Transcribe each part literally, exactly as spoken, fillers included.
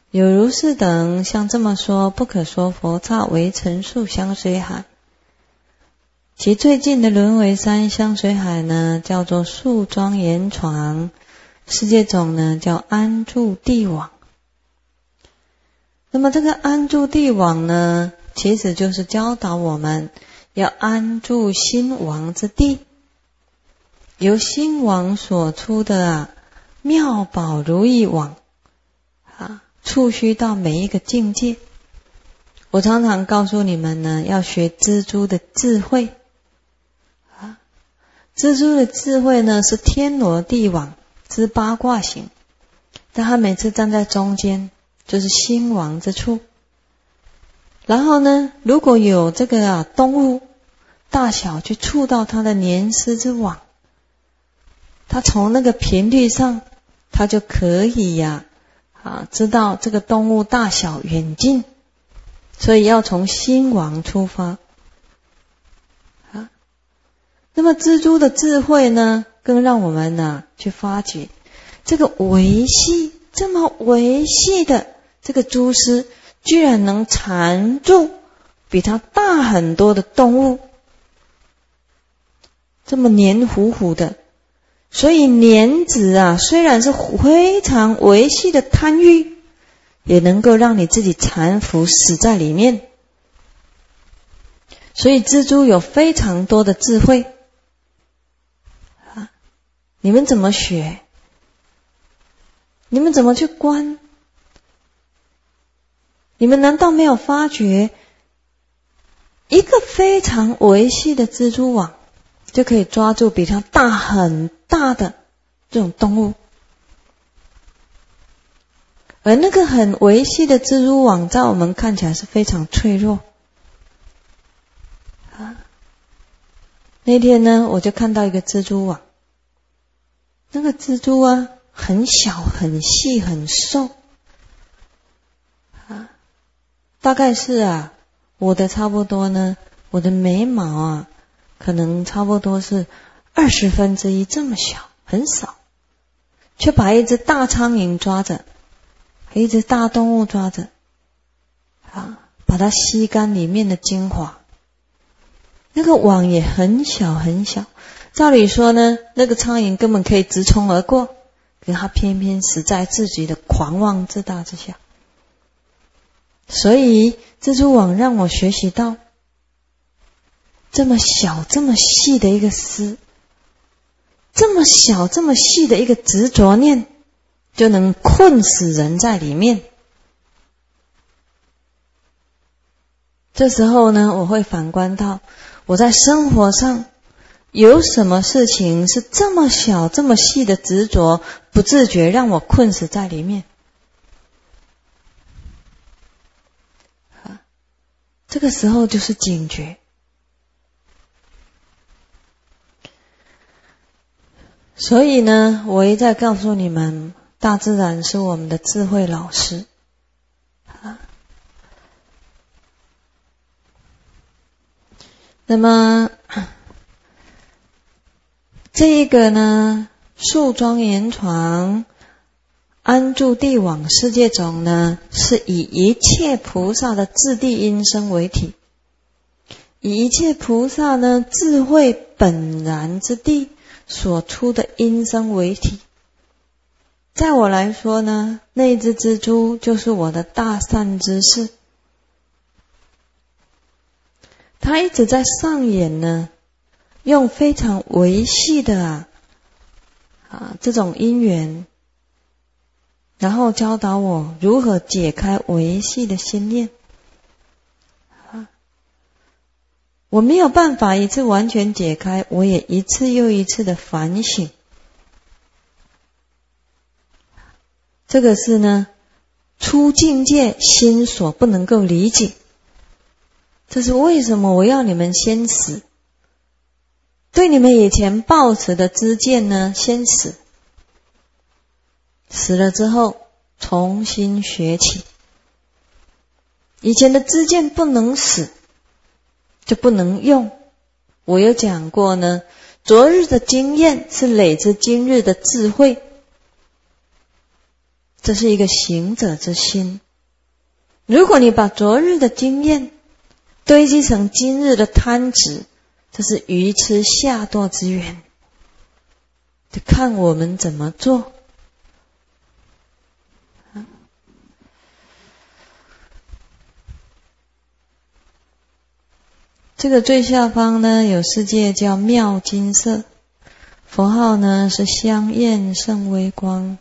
有如是等，像这么说，不可说佛刹为尘数香水海。其最近的轮回山香水海呢，叫做树庄严床，世界种呢叫安住地网。那么这个安住地网呢，其实就是教导我们要安住心王之地，由心王所出的啊妙宝如意网啊，触须到每一个境界。我常常告诉你们呢，要学蜘蛛的智慧啊，蜘蛛的智慧呢是天罗地网之八卦形，但他每次站在中间，就是心王之处。然后呢，如果有这个啊动物大小去触到它的粘丝之网，它从那个频率上，它就可以呀 啊, 啊知道这个动物大小远近，所以要从心王出发啊。那么蜘蛛的智慧呢，更让我们呢、啊、去发掘这个维系这么维系的这个蛛丝，居然能缠住比它大很多的动物，这么黏糊糊的。所以黏子啊，虽然是非常维系的贪欲，也能够让你自己缠服死在里面。所以蜘蛛有非常多的智慧啊，你们怎么学？你们怎么去观？你们难道没有发觉，一个非常维系的蜘蛛网就可以抓住比它大很大的这种动物，而那个很维系的蜘蛛网在我们看起来是非常脆弱啊。那天呢，我就看到一个蜘蛛网，那个蜘蛛啊很小很细很瘦啊，大概是啊我的差不多呢，我的眉毛啊可能差不多是二十分之一这么小，很少，却把一只大苍蝇抓着，一只大动物抓着啊，把它吸干里面的精华。那个网也很小很小，照理说呢，那个苍蝇根本可以直冲而过，可它偏偏死在自己的狂妄自大之下。所以蜘蛛网让我学习到，这么小这么细的一个丝，这么小这么细的一个执着念，就能困死人在里面。这时候呢，我会反观到我在生活上有什么事情是这么小这么细的执着，不自觉让我困死在里面。这个时候就是警觉。所以呢，我一再告诉你们，大自然是我们的智慧老师啊。那么这一个呢，树庄严床安住地网世界种呢，是以一切菩萨的自地音声为体，以一切菩萨呢智慧本然之地所出的音声为体。在我来说呢，那只蜘蛛就是我的大善知识，它一直在上演呢，用非常维系的啊啊这种因缘，然后教导我如何解开维系的心念啊。我没有办法一次完全解开，我也一次又一次的反省。这个是呢，初境界心所不能够理解。这是为什么我要你们先死？对你们以前抱持的知见呢，先死。死了之后，重新学起。以前的知见不能死，就不能用。我有讲过呢，昨日的经验是累自今日的智慧。 这是一个行者之心。如果你把昨日的经验堆积成今日的贪执，这是愚痴下堕之源，就看我们怎么做。这个最下方呢，有世界叫妙金色，佛号呢是香焰胜微光，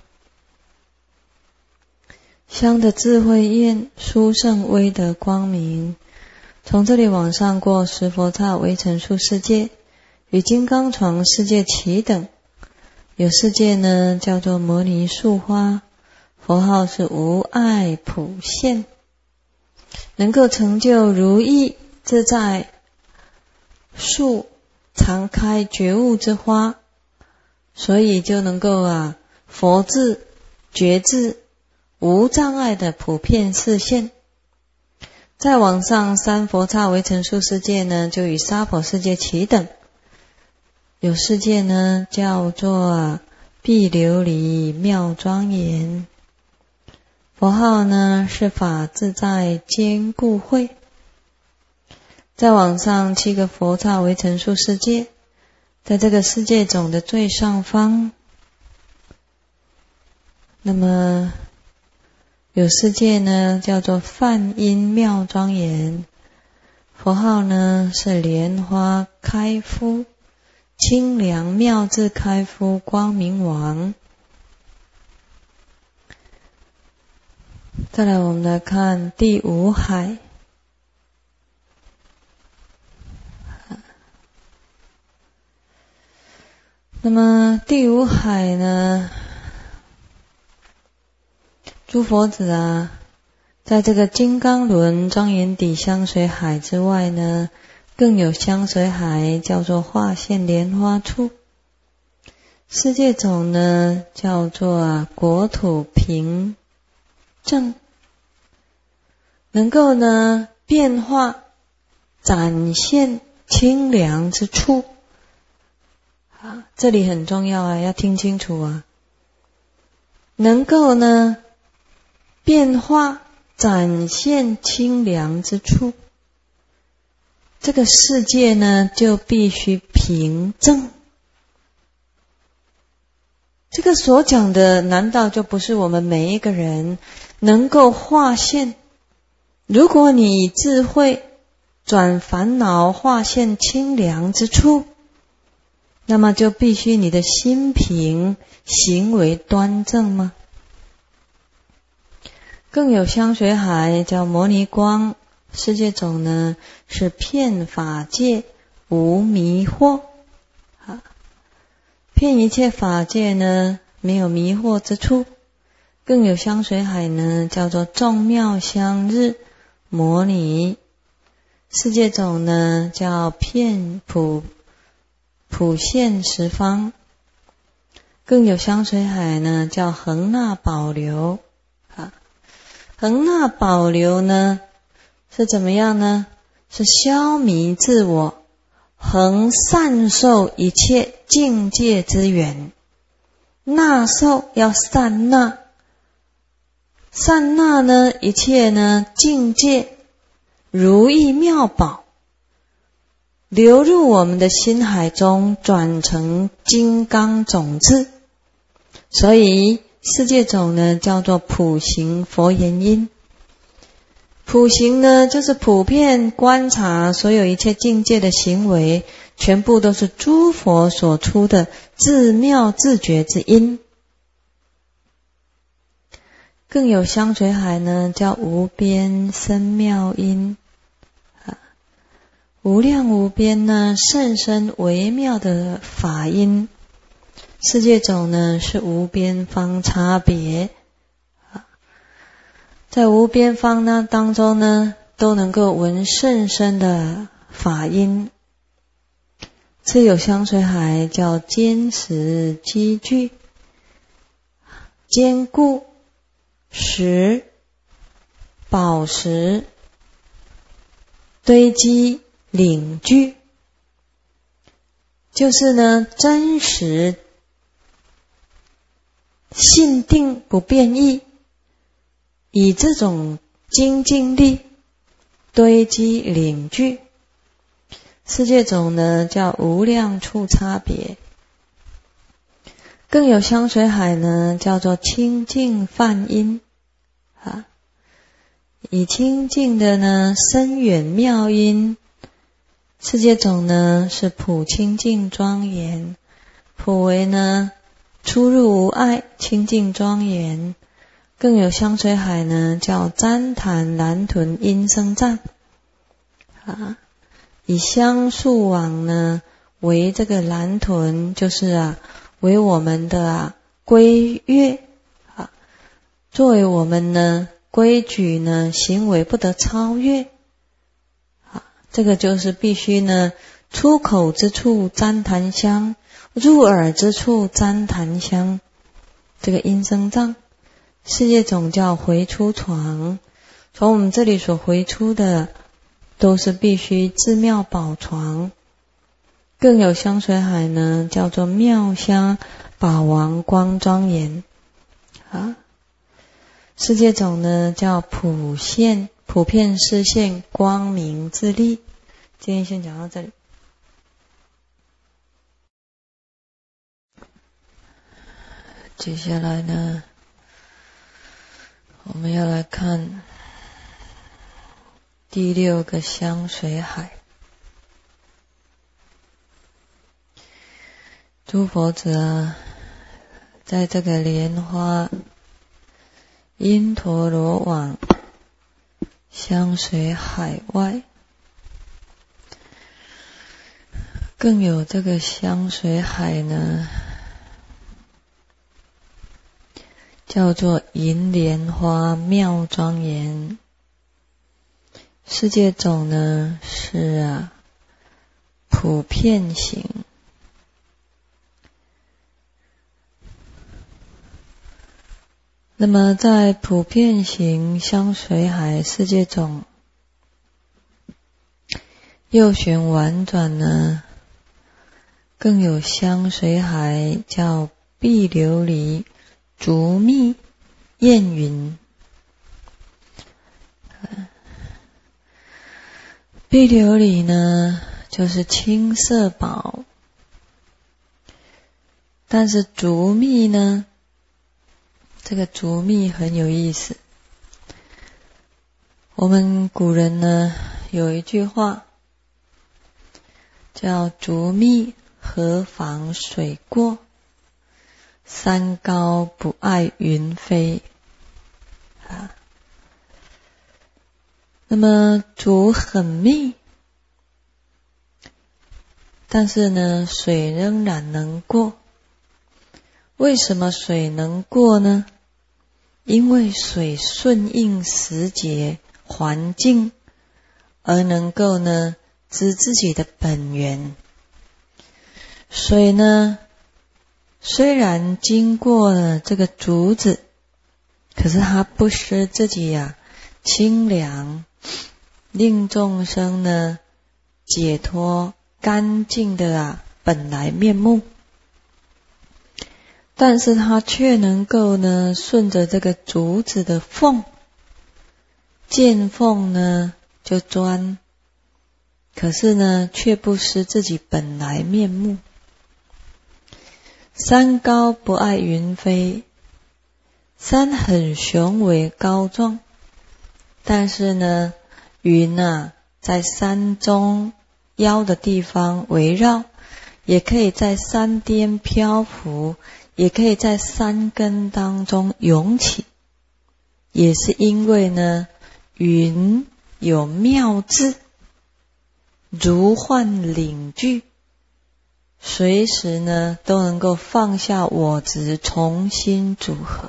香的智慧焰，殊胜威德光明。从这里往上过十佛刹微尘数世界，与金刚床世界齐等。有世界呢叫做摩尼树花，佛号是无碍普现，能够成就如意自在树常开觉悟之花，所以就能够啊佛智觉智无障碍的普遍示现。再往上三佛刹微尘数世界呢，就与娑婆世界齐等。有世界呢叫做碧琉璃妙庄严，佛号呢是法自在坚固慧。再往上七个佛刹微尘数世界，在这个世界总的最上方，那么有世界呢叫做梵音妙庄严，佛号呢是莲花开敷清凉妙智开敷光明王。再来我们来看第五海，那么第五海呢，诸佛子啊，在这个金刚轮庄严底香水海之外呢，更有香水海叫做化现莲花处。世界种呢叫做啊国土平正，能够呢变化展现清凉之处。啊，这里很重要啊，要听清楚啊。能够呢变化展现清凉之处，这个世界呢就必须平正。这个所讲的难道就不是我们每一个人能够化现？如果你以智慧转烦恼化现清凉之处，那么就必须你的心平，行为端正吗？更有香水海叫摩尼光，世界种呢是遍法界无迷惑，啊，遍一切法界呢没有迷惑之处。更有香水海呢叫做众妙香日摩尼，世界种呢叫遍普普现十方。更有香水海呢叫恒那宝流，啊，恒那宝流呢是怎么样呢？是消弭自我，恒善受一切境界之源。纳受要善纳，善纳呢一切呢境界如意妙宝流入我们的心海中，转成金刚种子。所以世界种呢叫做普行佛言因。普行呢就是普遍观察所有一切境界的行为，全部都是诸佛所出的自妙自觉之因。更有香水海呢叫无边深妙因，无量无边呢甚深微妙的法音。世界种呢是无边方差别，在无边方呢当中呢都能够闻甚深的法音。次有香水海叫坚实积聚，坚固实宝石堆积领聚，就是呢真实信定不变异， 以这种精进力堆积领聚。世界种呢叫无量处差别，更有香水海呢叫做清净梵音啊，以清净的呢深远妙音。世界种呢是普清净庄严，普为呢出入无碍清净庄严。更有香水海呢叫旃檀蓝屯音声藏啊，以香树网呢为这个蓝屯，就是啊为我们的啊规约啊，作为我们呢规矩呢行为不得超越啊，这个就是必须呢出口之处旃檀香，入耳之处旃檀香，这个音声藏。世界种叫回出床，从我们这里所回出的都是必须自妙宝床。更有香水海呢叫做妙香宝王光庄严啊。世界种呢叫普现普遍示现光明之力。今天先讲到这里。接下来呢我们要来看第六个香水海。诸佛子啊，在这个莲花因陀罗网香水海外，更有这个香水海呢叫做银莲花妙庄严。世界种呢是啊普遍行。那么在普遍行香水海世界种右旋婉转呢，更有香水海叫碧琉璃竹蜜焰云。碧琉璃呢就是青色宝，但是竹蜜呢，这个竹蜜很有意思。我们古人呢有一句话叫竹蜜何妨水过，山高不爱云飞啊。那么竹很密，但是呢水仍然能过。为什么水能过呢？因为水顺应时节环境，而能够呢知自己的本源。水呢虽然经过了这个竹子，可是它不失自己呀、啊、清凉，令众生呢解脱干净的啊本来面目。但是它却能够呢顺着这个竹子的缝，见缝呢就钻，可是呢却不失自己本来面目。山高不爱云飞，山很雄伟高壮，但是呢云啊在山中腰的地方围绕，也可以在山巅漂浮，也可以在山根当中涌起。也是因为呢云有妙智，如幻领聚，随时呢都能够放下我执，重新组合。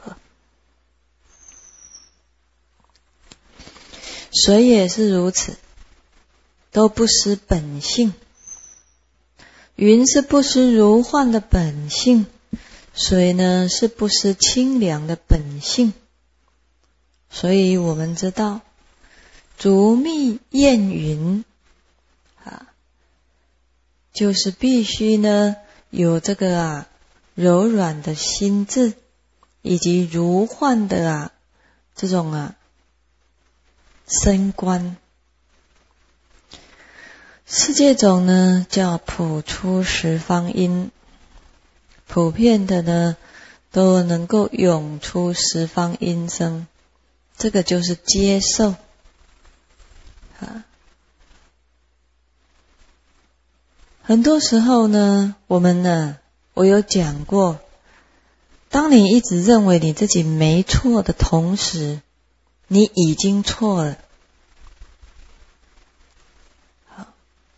水也是如此，都不失本性。云是不失如幻的本性，水呢是不失清凉的本性。所以我们知道竹蜜焰云啊，就是必须呢有这个啊柔软的心智，以及如幻的啊这种啊升观。世界种呢叫普出十方音，普遍的呢都能够涌出十方音声，这个就是接受啊。很多时候呢，我们呢，我有讲过，当你一直认为你自己没错的同时，你已经错了。好，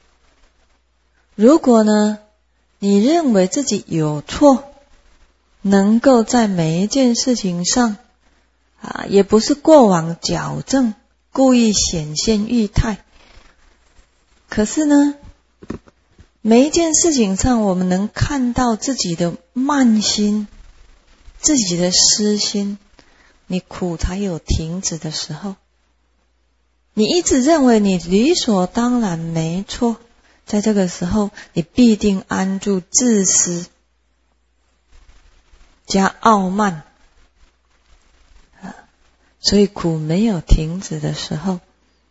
如果呢，你认为自己有错，能够在每一件事情上啊，也不是过往矫正，故意显现欲态，可是呢，每一件事情上我们能看到自己的慢心，自己的私心，你苦才有停止的时候。你一直认为你理所当然没错，在这个时候你必定安住自私加傲慢，所以苦没有停止的时候。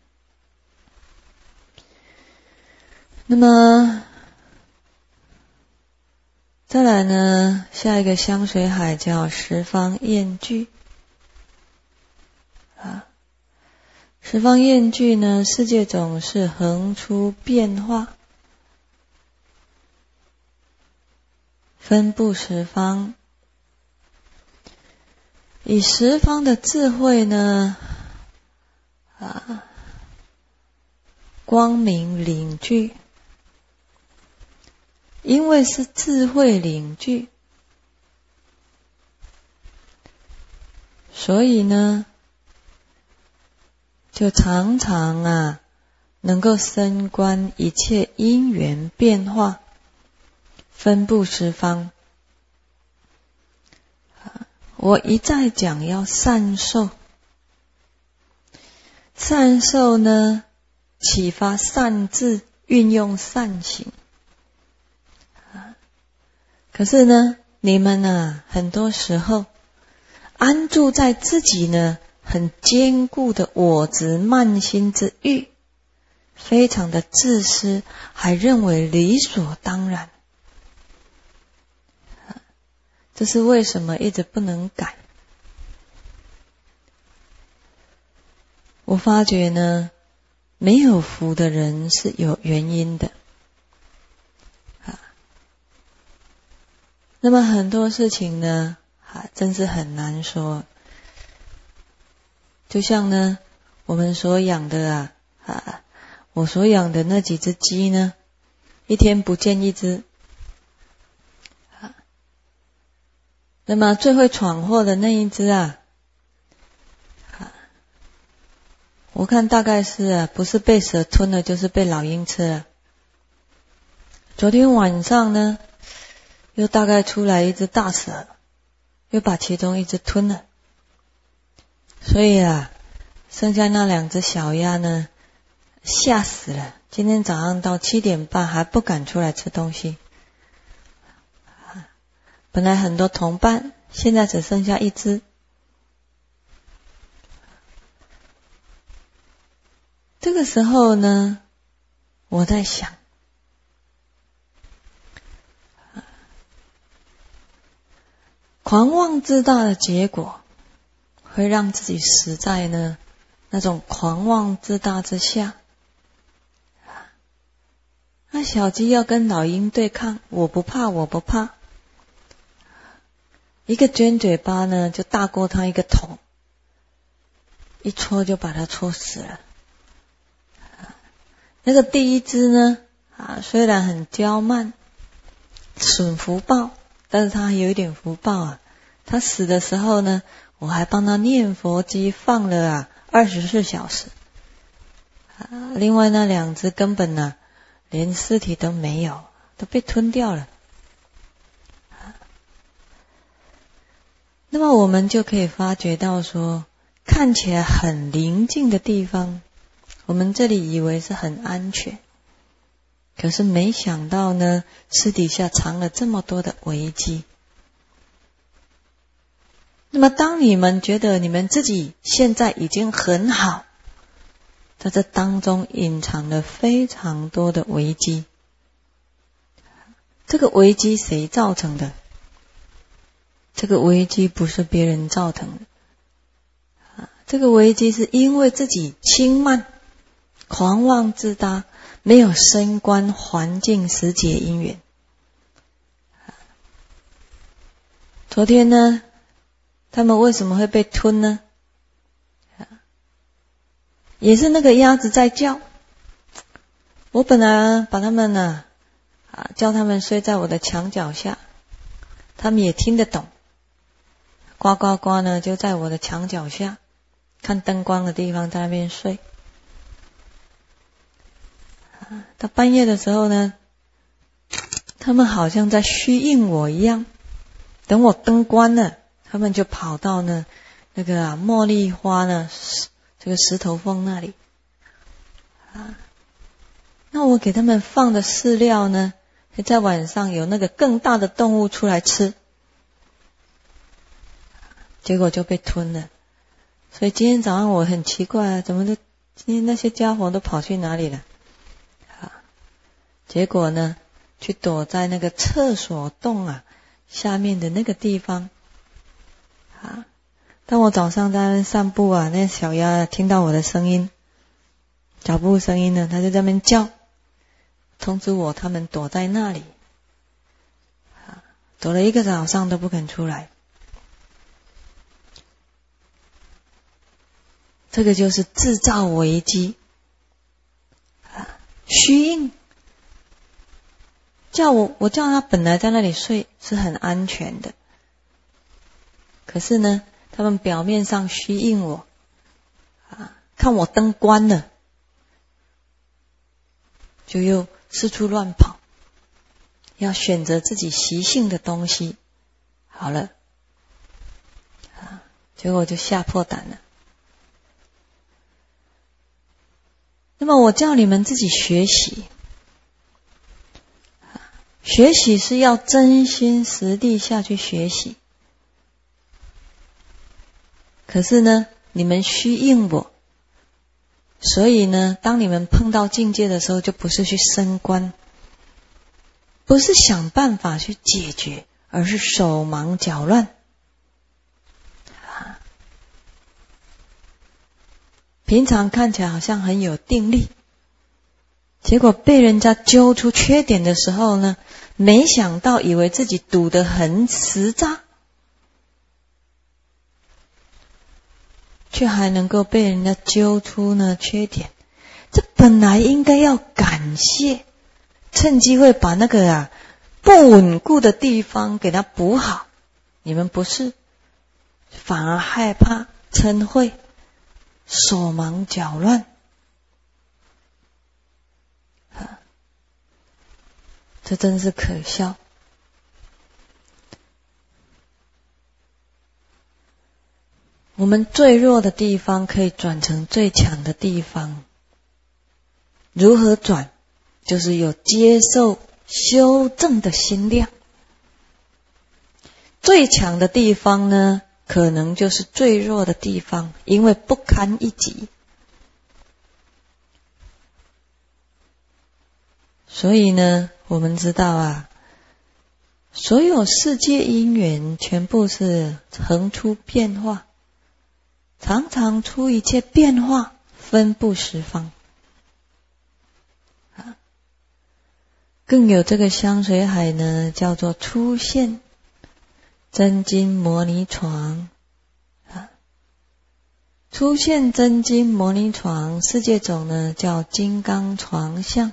那么再来呢，下一个香水海叫十方厌聚啊。十方厌聚呢，世界总是横出变化，分布十方，以十方的智慧呢，啊，光明领聚。因为是智慧领聚，所以呢，就常常啊，能够深观一切因缘变化，分布十方。我一再讲要善受，善受呢，启发善智，运用善行。可是呢，你们呢，很多时候安住在自己呢很坚固的我执慢心之欲，非常的自私，还认为理所当然。这是为什么一直不能改？我发觉呢，没有福的人是有原因的。那么很多事情呢，啊，真是很难说。就像呢，我们所养的啊，啊，我所养的那几只鸡呢，一天不见一只。啊，那么最会闯祸的那一只啊，啊，我看大概是啊，不是被蛇吞了，就是被老鹰吃了。昨天晚上呢，又大概出来一只大蛇，又把其中一只吞了。所以啊，剩下那两只小鸭呢，吓死了。今天早上到七点半还不敢出来吃东西。本来很多同伴，现在只剩下一只。这个时候呢，我在想，狂妄自大的结果，会让自己死在呢那种狂妄自大之下。那小鸡要跟老鹰对抗，我不怕，我不怕。一个尖嘴巴呢，就大过它一个头，一戳就把它戳死了。那个第一只呢，啊，虽然很骄慢，损福报。但是他还有一点福报啊，他死的时候呢，我还帮他念佛机放了啊二十四小时。啊，另外那两只根本呢、啊，连尸体都没有，都被吞掉了。啊，那么我们就可以发觉到说，看起来很宁静的地方，我们这里以为是很安全。可是没想到呢，私底下藏了这么多的危机。那么当你们觉得你们自己现在已经很好， 在这当中隐藏了非常多的危机。这个危机谁造成的？这个危机不是别人造成的，这个危机是因为自己轻慢、狂妄自大，没有升观环境时节因缘。昨天呢，他们为什么会被吞呢？也是那个鸭子在叫。我本来把他们呢，啊，叫他们睡在我的墙角下，他们也听得懂。呱呱呱呢，就在我的墙角下，看灯光的地方，在那边睡。啊，到半夜的时候呢，他们好像在虚应我一样。等我灯关了，他们就跑到呢那个啊茉莉花呢这个石头缝那里。啊，那我给他们放的饲料呢，在晚上有那个更大的动物出来吃，结果就被吞了。所以今天早上我很奇怪啊，怎么的今天那些家伙都跑去哪里了？啊，结果呢，去躲在那个厕所洞啊下面的那个地方。啊，当我早上在那边散步啊，那小鸭听到我的声音，脚步声音呢，它就在那边叫，通知我他们躲在那里。啊，躲了一个早上都不肯出来。这个就是制造危机。啊，虚应。叫我，我叫他本来在那里睡是很安全的，可是呢，他们表面上虚应我，啊，看我灯关了，就又四处乱跑，要选择自己习性的东西。好了，啊，结果就吓破胆了。那么我叫你们自己学习。学习是要真心实地下去学习，可是呢，你们虚应我，所以呢，当你们碰到境界的时候，就不是去升观，不是想办法去解决，而是手忙脚乱。平常看起来好像很有定力，结果被人家揪出缺点的时候呢，没想到以为自己赌得很实扎，却还能够被人家揪出呢缺点。这本来应该要感谢，趁机会把那个啊不稳固的地方给它补好。你们不是，反而害怕嗔恚，手忙脚乱。这真是可笑。我们最弱的地方可以转成最强的地方。如何转？就是有接受修正的心量。最强的地方呢，可能就是最弱的地方，因为不堪一击。所以呢，我们知道啊，所有世界因缘全部是恒出变化，常常出一切变化，分布十方。啊，更有这个香水海呢，叫做出现真金模拟床。啊，出现真金模拟床，世界种呢叫金刚床相。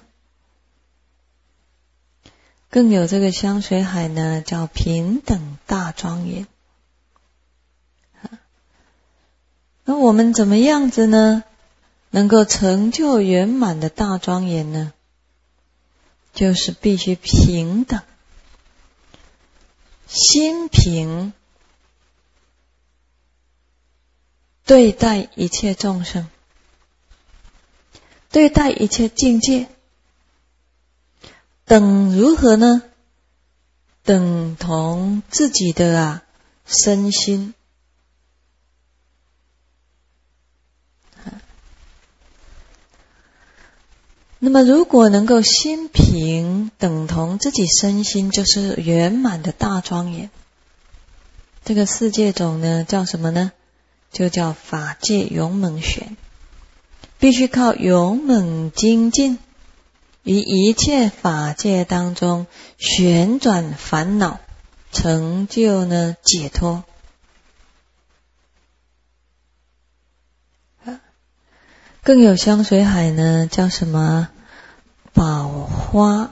更有这个香水海呢，叫平等大庄严。那我们怎么样子呢，能够成就圆满的大庄严呢？就是必须平等，心平对待一切众生，对待一切境界。等如何呢？等同自己的啊身心。 那么如果能够心平等同自己身心，就是圆满的大庄严。这个世界种呢叫什么呢？就叫法界勇猛旋，必须靠勇猛精进，于一切法界当中旋转烦恼，成就呢解脱。更有香水海呢叫什么？宝花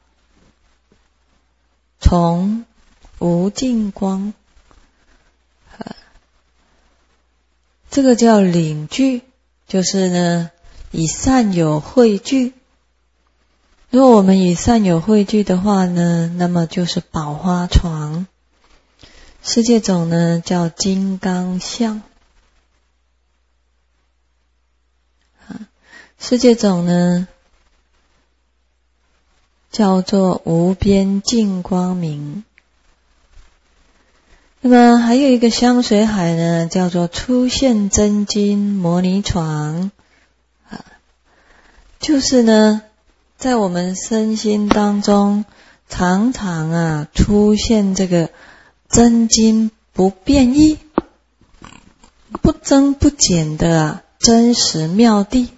从无尽光，这个叫领聚，就是呢以善友汇聚。如果我们以善友汇聚的话呢，那么就是宝花床。世界种呢叫金刚相，世界种呢叫做无边净光明。那么还有一个香水海呢，叫做出现真金摩尼床，啊，就是呢在我们身心当中常常啊出现这个真金不变异、不增不减的啊真实妙谛。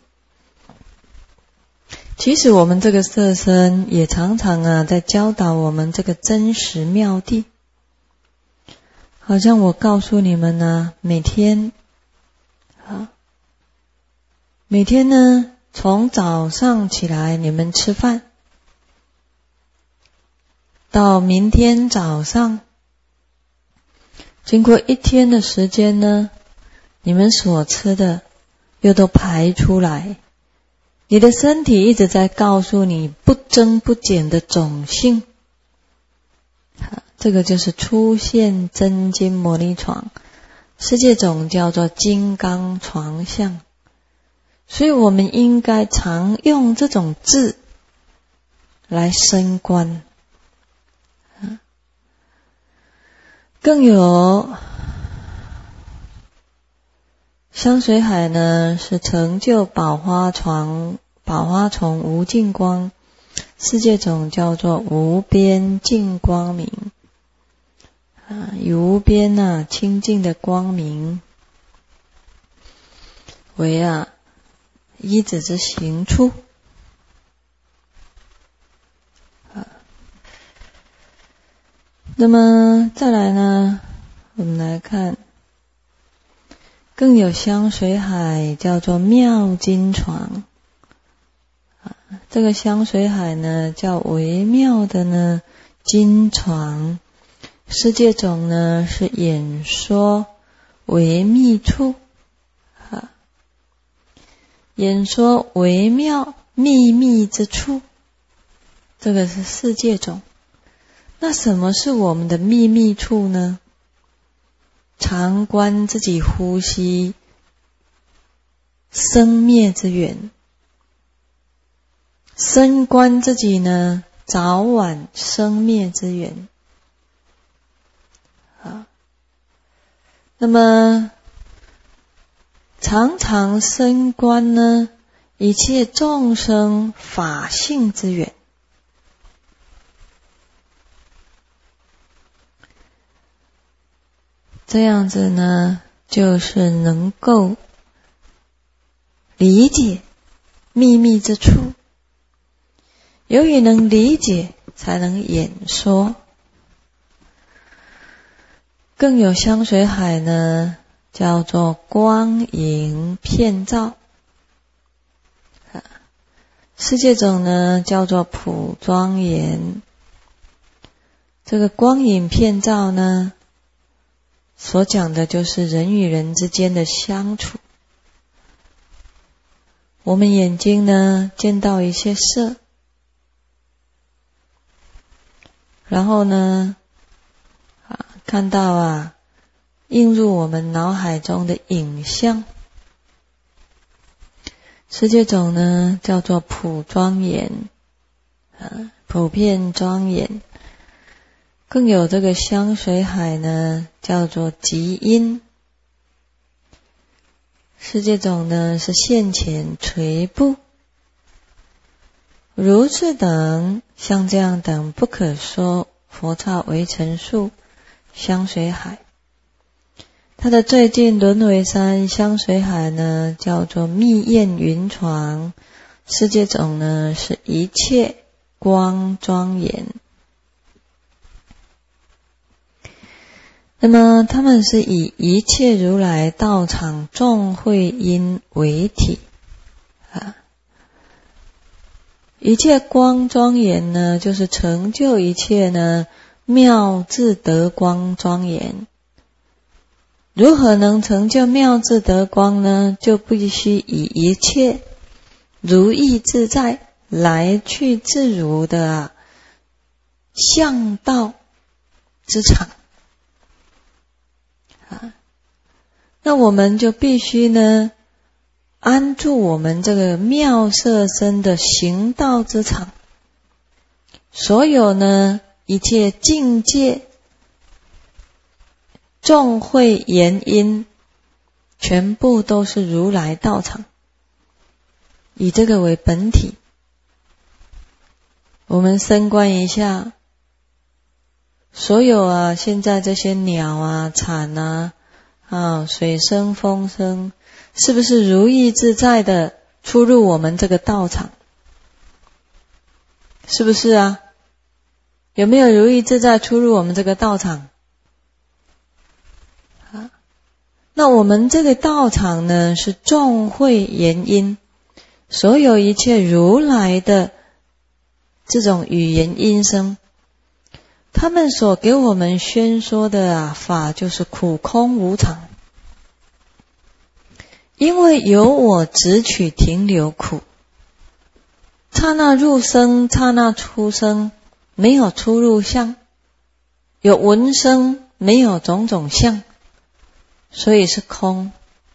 其实我们这个色身也常常啊在教导我们这个真实妙谛。好像我告诉你们呢，每天啊，每天呢从早上起来你们吃饭，到明天早上，经过一天的时间呢，你们所吃的又都排出来，你的身体一直在告诉你不增不减的种性。这个就是出现真金摩尼床，世界种叫做金刚床相。所以我们应该常用这种字来升观。更有香水海呢，是成就宝花床、宝花丛无尽光，世界种叫做无边净光明。啊，以无边啊清净的光明为啊依止之行处。啊，那么再来呢，我们来看，更有香水海叫做妙金床。啊，这个香水海呢叫微妙的呢金床。世界种呢是演说微密处，啊，演说微妙秘密之处，这个是世界种。那什么是我们的秘密处呢？常观自己呼吸生灭之源，深观自己呢早晚生灭之源。啊，那么常常深观呢一切众生法性之源。这样子呢就是能够理解秘密之处，由于能理解才能演说。更有香水海呢叫做光影遍照，世界种呢叫做普庄严。这个光影遍照呢所讲的就是人与人之间的相处。我们眼睛呢见到一些色，然后呢啊看到啊映入我们脑海中的影像。世界种呢叫做普庄严，啊普遍庄严。更有这个香水海呢叫做极音。世界种呢是现前垂布， 如是等，像这样等不可说佛刹为尘数香水海。它的最近轮回山香水海呢，叫做密焰云床，世界种呢是一切光庄严。那么他们是以一切如来道场众会因为体啊。一切光庄严呢，就是成就一切呢妙智德光庄严。如何能成就妙智德光呢？就必须以一切如意自在、来去自如的、啊、向道之场啊。那我们就必须呢安住我们这个妙色身的行道之场，所有呢一切境界众会言因全部都是如来道场，以这个为本体。我们深观一下，所有啊现在这些鸟啊蝉啊啊水声风声，是不是如意自在的出入我们这个道场？是不是啊？有没有如意自在出入我们这个道场？啊，那我们这个道场呢，是众会言音，所有一切如来的这种语言音声，他们所给我们宣说的啊法，就是苦空无常。因为有我执取停留苦，刹那入生，刹那出生，没有出入相，有闻声，没有种种相，所以是空。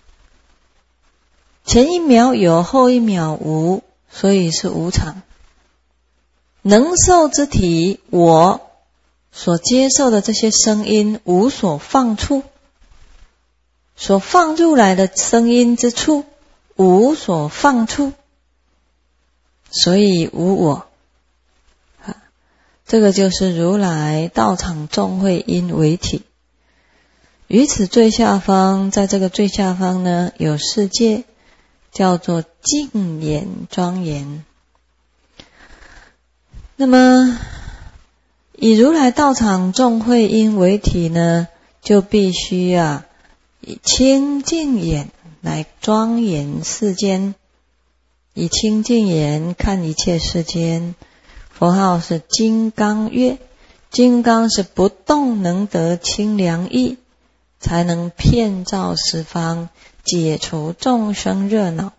前一秒有，后一秒无，所以是无常。能受之体，我所接受的这些声音无所放处，所放入来的声音之处无所放处，所以无我。这个就是如来道场众会因为体。于此最下方，在这个最下方呢，有世界叫做净严庄严。那么以如来道场众会因为体呢，就必须啊以清净眼来庄严世间，以清净眼看一切世间。佛号是金刚月，金刚是不动能得清凉意，才能遍照十方，解除众生热恼。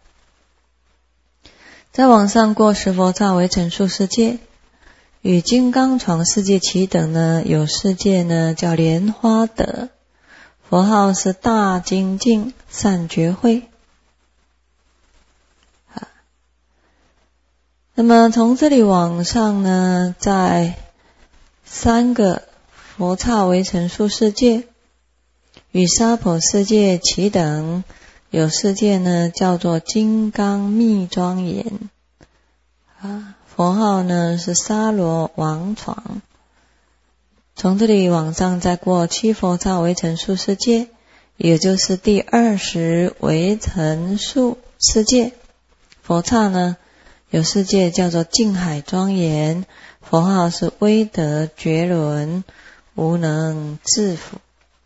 再往上过十佛刹为陈述世界，与金刚床世界齐等呢，有世界呢叫莲花德，佛号是大精进善觉慧。那么从这里往上呢，在三个佛刹为陈述世界，与娑婆世界齐等，有世界呢叫做金刚密庄严啊，佛号呢是沙罗王床。从这里往上再过七佛刹为陈述世界，也就是第二十为陈述世界。佛刹呢有世界叫做净海庄严，佛号是威德觉轮，无能自辅。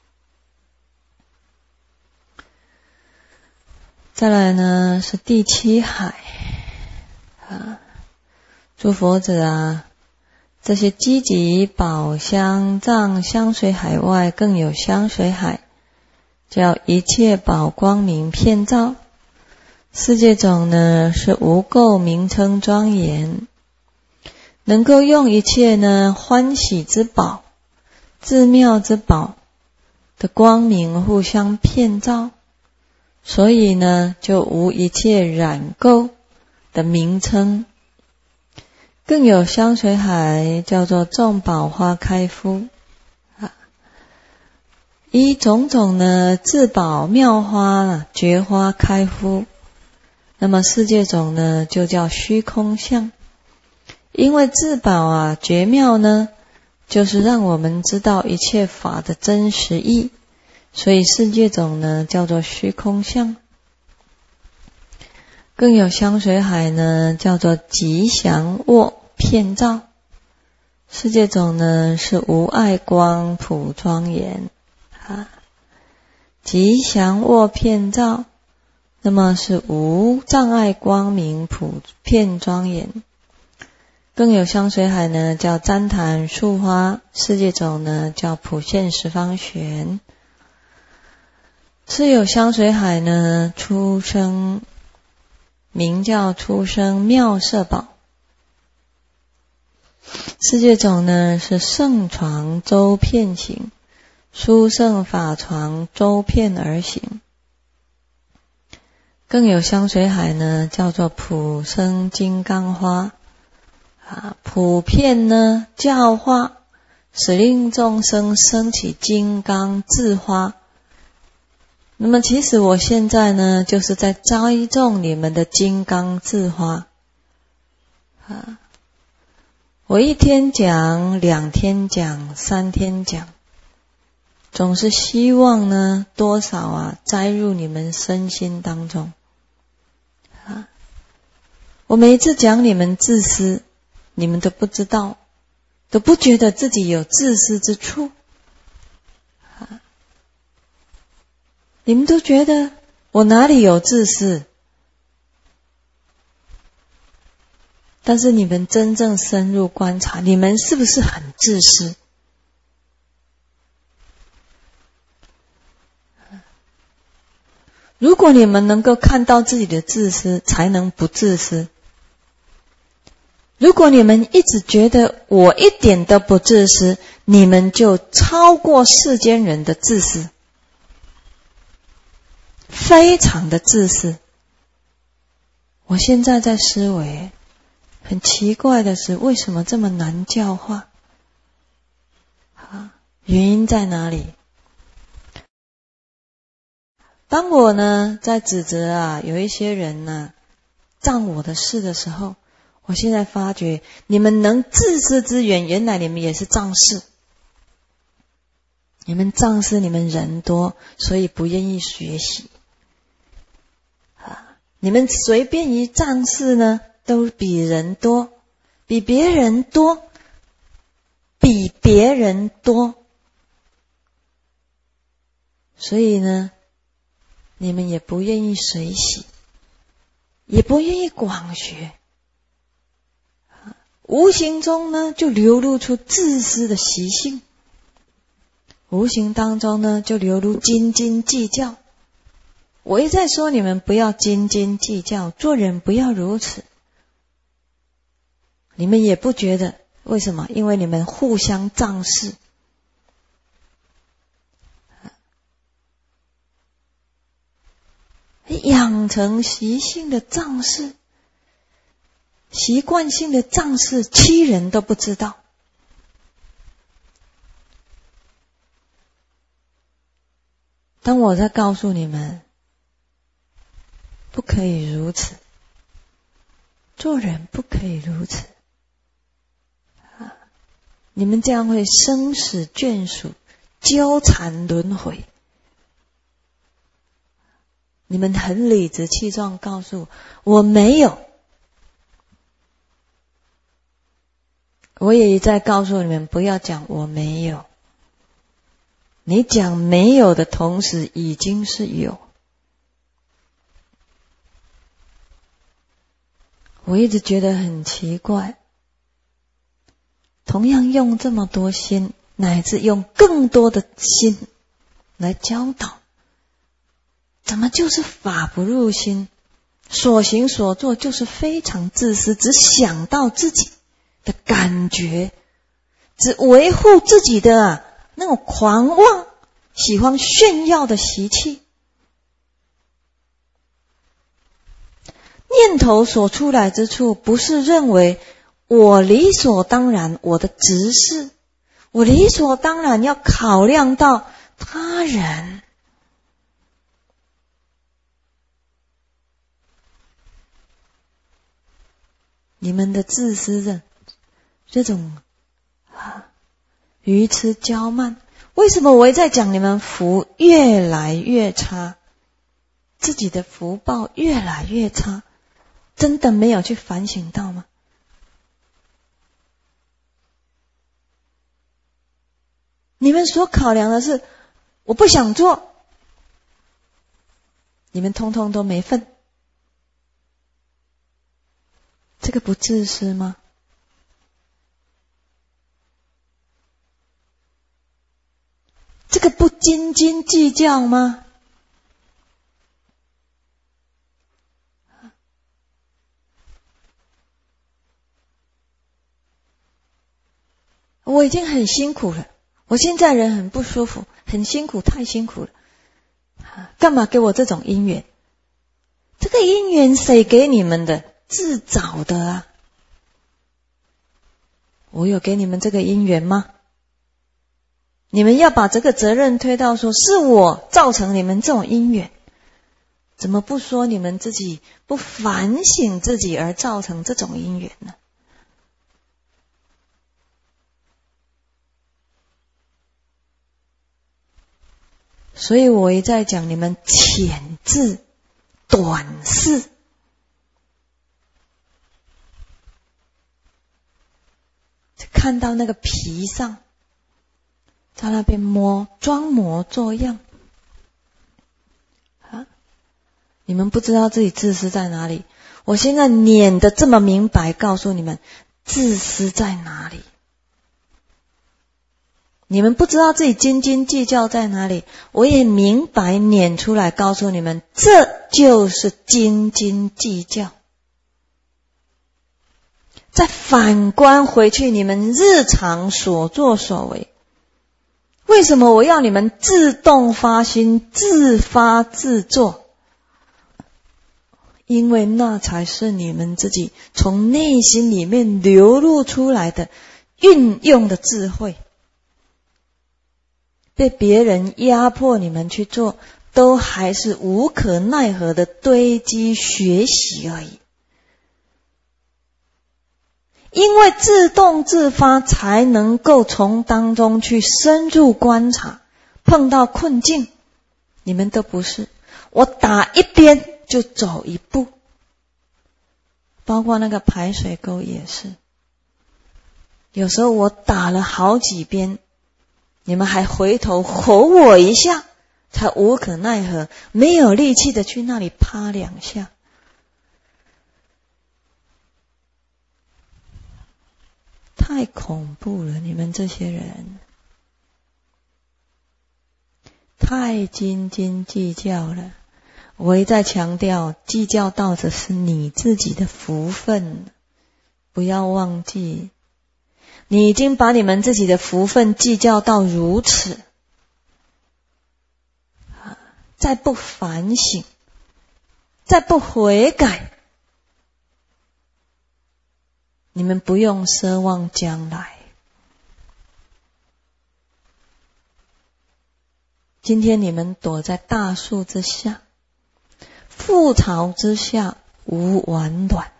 再来呢是第七海啊，诸佛子啊，这些积集宝香藏香水海外，更有香水海，叫一切宝光明遍照。世界种呢是无垢名称庄严，能够用一切呢欢喜之宝、至妙之宝的光明互相遍照，所以呢就无一切染垢的名称。更有香水海叫做众宝花开敷啊，依种种呢至宝妙花觉花开敷。那么世界种呢就叫虚空相， 因为至宝啊，绝妙呢，就是让我们知道一切法的真实义，所以世界种呢叫做虚空相。更有香水海呢，叫做吉祥沃遍照。世界种呢是无碍光普庄严啊，吉祥沃遍照，那么是无障碍光明普遍庄严。更有香水海呢叫旃檀树花，世界种呢叫普现十方玄。是有香水海呢出生，名叫出生妙色宝。世界种呢是圣床周遍行，殊胜法床周遍而行。更有香水海呢叫做普生金刚花啊，普遍呢教化，使令众生生起金刚智花。那么其实我现在呢就是在栽种你们的金刚智花啊，我一天讲，两天讲，三天讲，总是希望呢多少啊栽入你们身心当中啊。我每一次讲你们自私，你们都不知道，都不觉得自己有自私之处啊，你们都觉得我哪里有自私？但是你们真正深入观察，你们是不是很自私？如果你们能够看到自己的自私，才能不自私。如果你们一直觉得我一点都不自私，你们就超过世间人的自私，非常的自私。我现在在思维，很奇怪的是，为什么这么难教化？啊，原因在哪里？当我呢在指责啊有一些人呢仗我的事的时候，我现在发觉你们能自私之源，原来你们也是仗势。你们仗势，你们人多，所以不愿意学习。啊，你们随便一仗势呢，都比人多，比别人多，比别人多。所以呢，你们也不愿意随喜，也不愿意广学，无形中呢就流露出自私的习性，无形当中呢就流露斤斤计较。我一再说你们不要斤斤计较，做人不要如此。你们也不觉得，为什么？因为你们互相仗势。养成习性的仗势，习惯性的仗势，欺人都不知道。当我在告诉你们，不可以如此，做人不可以如此，啊，你们这样会生死眷属，纠缠轮回。你们很理直气壮告诉我没有，我也一再告诉你们不要讲我没有。你讲没有的同时已经是有。我一直觉得很奇怪，同样用这么多心，乃至用更多的心来教导，怎么就是法不入心，所行所做就是非常自私，只想到自己的感觉，只维护自己的、啊、那种狂妄，喜欢炫耀的习气。念头所出来之处，不是认为我理所当然我的执事，我理所当然要考量到他人。你们的自私的这种啊愚痴骄慢。为什么我一再讲你们福越来越差，自己的福报越来越差？真的没有去反省到吗？你们所考量的是我不想做，你们通通都没份，这个不自私吗？这个不斤斤计较吗？我已经很辛苦了，我现在人很不舒服，很辛苦，太辛苦了，干嘛给我这种因缘？这个因缘谁给你们的？自找的啊！我有给你们这个因缘吗？你们要把这个责任推到说是我造成你们这种因缘，怎么不说你们自己不反省自己而造成这种因缘呢？所以我一再讲你们浅智短视，看到那个皮上在那边摸，装模作样啊！你们不知道自己自私在哪里，我现在念得这么明白，告诉你们自私在哪里。你们不知道自己斤斤计较在哪里，我也明白念出来告诉你们，这就是斤斤计较。再反观回去你们日常所作所为，为什么我要你们自动发心，自发自作？因为那才是你们自己从内心里面流露出来的运用的智慧。被别人压迫你们去做，都还是无可奈何的堆积学习而已。因为自动自发，才能够从当中去深入观察，碰到困境，你们都不是。我打一边就走一步，包括那个排水沟也是。有时候我打了好几边，你们还回头吼我一下，才无可奈何，没有力气的去那里趴两下。太恐怖了，你们这些人太斤斤计较了。我一再强调，计较到的是你自己的福分，不要忘记，你已经把你们自己的福分计较到如此，再不反省，再不悔改，你们不用奢望将来。今天你们躲在大树之下，覆巢之下无完卵。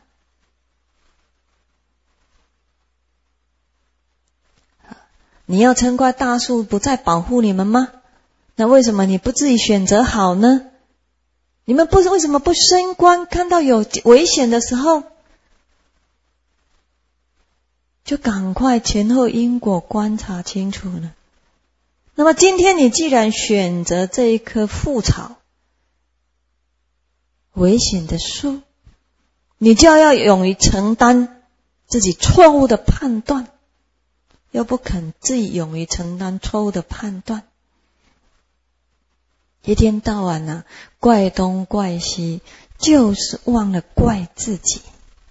你要嗔怪大树不再保护你们吗？那为什么你不自己选择好呢？你们不是为什么不升观，看到有危险的时候就赶快前后因果观察清楚呢？那么今天你既然选择这一棵覆巢危险的树，你就要勇于承担自己错误的判断，又不肯自己勇于承担错误的判断，一天到晚啊，怪东怪西，就是忘了怪自己。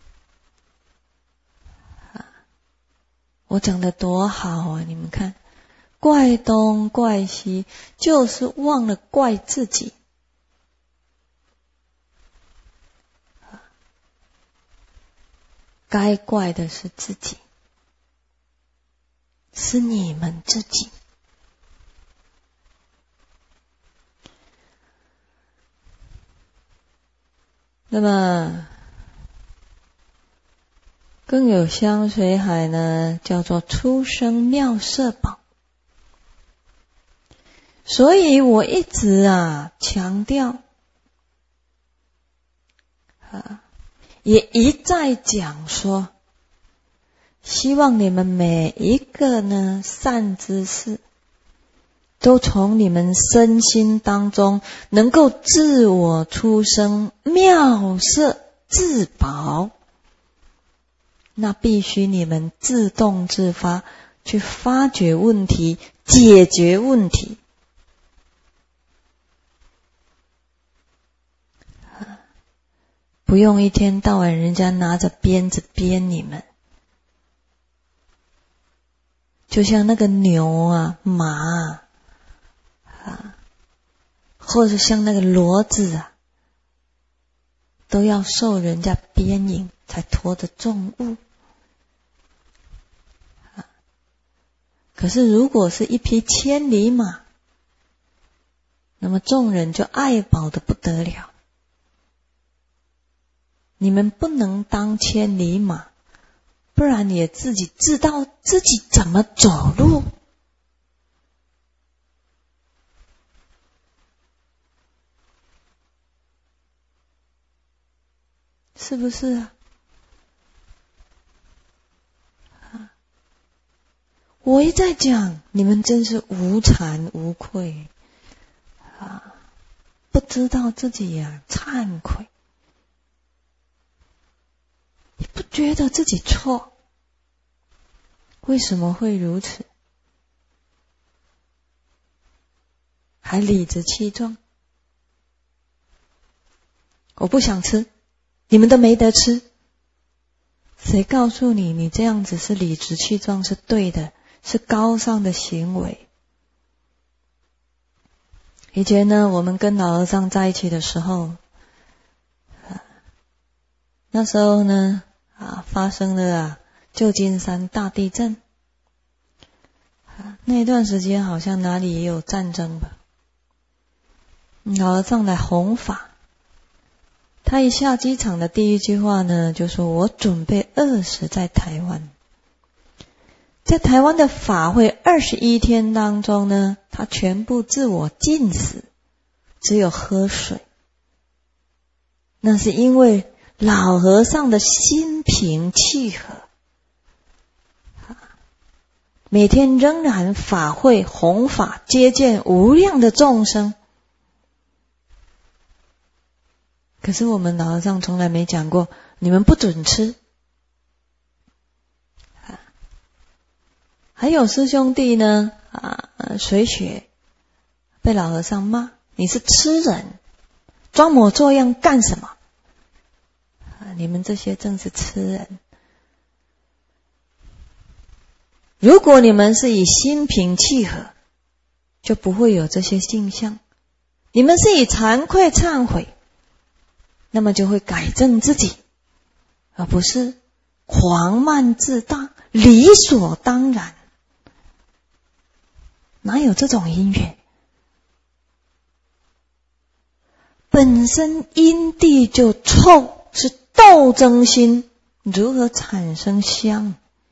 我讲得多好啊，你们看，怪东怪西，就是忘了怪自己。该怪的是自己，是你们自己。那么更有香水海呢，叫做出生妙色宝。所以我一直啊强调啊，也一再讲说，希望你们每一个呢善知识，都从你们身心当中能够自我出生妙色自保。那必须你们自动自发去发掘问题，解决问题。不用一天到晚人家拿着鞭子鞭你们，就像那个牛啊、马啊，啊或者像那个骡子啊，都要受人家鞭引才拖着重物。啊可是如果是一匹千里马，那么众人就爱宝得不得了。你们不能当千里马，不然也自己知道自己怎么走路。是不是啊？啊我一再讲，你们真是无惭无愧啊！不知道自己呀、啊、惭愧。你不觉得自己错？为什么会如此？还理直气壮？我不想吃，你们都没得吃。谁告诉你，你这样子是理直气壮，是对的，是高尚的行为？以前呢，我们跟老和尚在一起的时候，那时候呢，啊，发生了啊旧金山大地震，啊，那一段时间好像哪里也有战争吧。老和尚来弘法，他一下机场的第一句话呢，就说我准备饿死在台湾。在台湾的法会二十一天当中呢，他全部自我禁食，只有喝水。那是因为老和尚的心平气和，每天仍然法会弘法，接见无量的众生。可是我们老和尚从来没讲过你们不准吃。还有师兄弟呢，啊，水雪被老和尚骂，你是痴人，装模作样干什么？啊，你们这些正是痴人。如果你们是以心平气和，就不会有这些现象。你们是以惭愧忏悔，那么就会改正自己，而不是狂慢自大，理所当然。哪有这种因缘？本身因地就臭，是斗争心，如何产生香？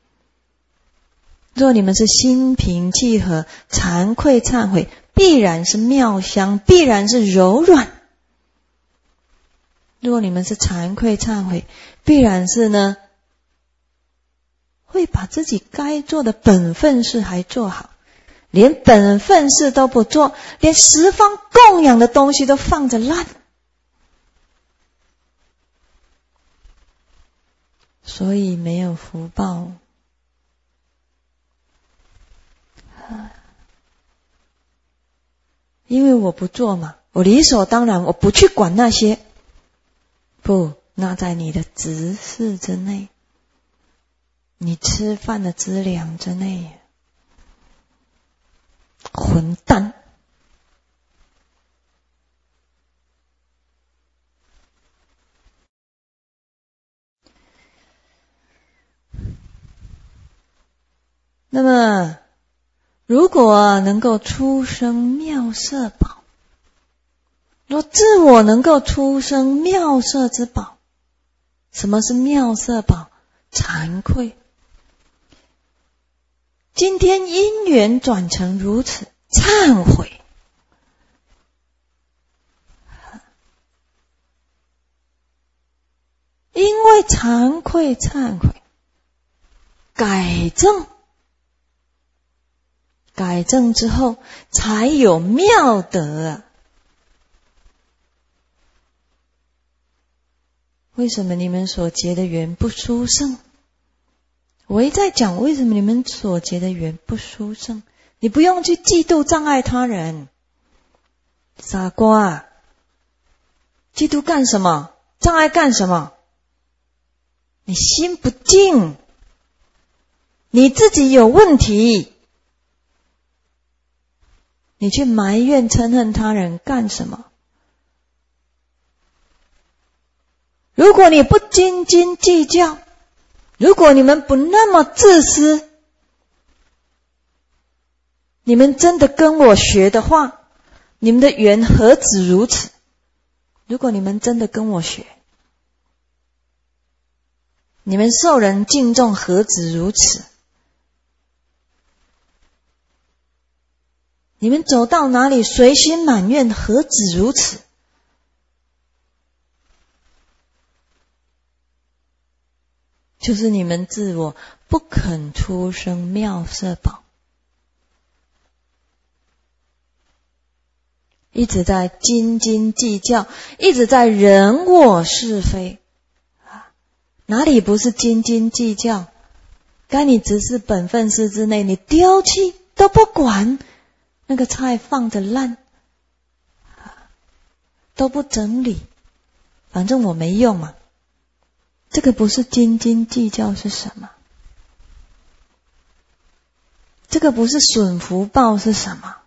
若你们是心平气和，惭愧忏悔，必然是妙香，必然是柔软。若你们是惭愧忏悔，必然是呢，会把自己该做的本分事还做好。连本分事都不做，连十方供养的东西都放着烂，所以没有福报。因为我不做嘛，我理所当然，我不去管那些，不，那在你的职事之内，你吃饭的资粮之内。混蛋！那么，如果能够出生妙色宝，若自我能够出生妙色之宝，什么是妙色宝？ 惭愧。今天因缘转成如此，忏悔。因为惭愧忏悔，改正，改正之后才有妙德啊！为什么你们所结的缘不殊胜？我一再讲，为什么你们所结的缘不殊胜？你不用去嫉妒障碍他人，傻瓜，嫉妒干什么？障碍干什么？你心不静，你自己有问题，你去埋怨嗔恨他人干什么？如果你不斤斤计较，如果你们不那么自私，你们真的跟我学的话，你们的缘何止如此？如果你们真的跟我学，你们受人敬重何止如此？你们走到哪里随心满愿何止如此？就是你们自我不肯出生妙色宝，一直在斤斤计较，一直在人我是非。哪里不是斤斤计较？该你只是本分事之内，你丢弃都不管，那个菜放着烂，都不整理，反正我没用嘛。这个不是斤斤计较是什么？这个不是损福报是什么？